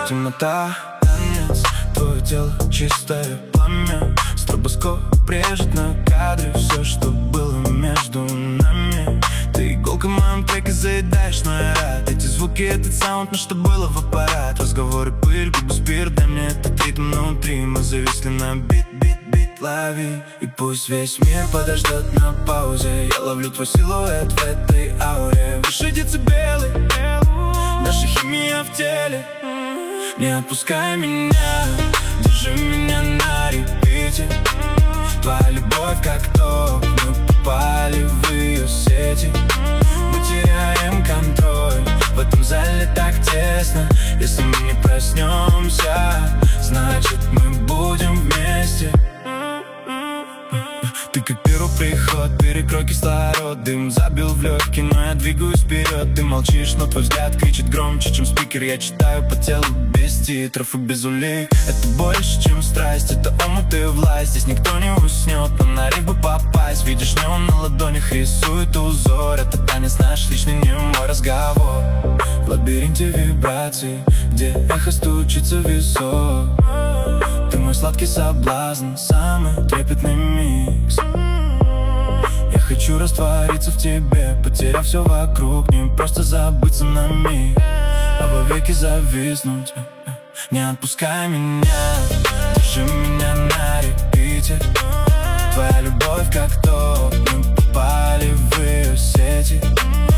темнота, танец, твое тело чистое пламя. Стробоскоп режет на кадре все, что было между нами. Ты иголка в моем треке заедаешь, но я рад. Эти звуки, этот саунд, но что было в аппарат. Разговоры, пыль, губы, спирт, дай мне этот ритм внутри. Мы зависли на бит, лови. И пусть весь мир подождет на паузе. Я ловлю твой силуэт в этой ауре. Выше децибелы, наша химия в теле. Не отпускай меня, держи меня на репите. Твоя любовь как ток, мы попали в ее сети. Мы теряем контроль, в этом зале так тесно. Если мы не проснемся, значит мы будем вместе. Ты как первый приход, перекрой кислород. Дым забил в легкие, но я двигаюсь вперед. Ты молчишь, но твой взгляд кричит громче, чем спикер. Я читаю по телу без титров и без улик. Это больше, чем страсть, это омут и власть. Здесь никто не уснет, но на риф бы попасть. Видишь, неон на ладонях рисует узор. Это танец наш личный, не мой разговор. В лабиринте вибраций, где эхо стучится в висок. Ты мой сладкий соблазн, самый трепетный микс. Я хочу раствориться в тебе, потеряв все вокруг. Не просто забыться на миг, а вовеки зависнуть. Не отпускай меня, держи меня на репите. Твоя любовь как ток, мы попали в ее сети.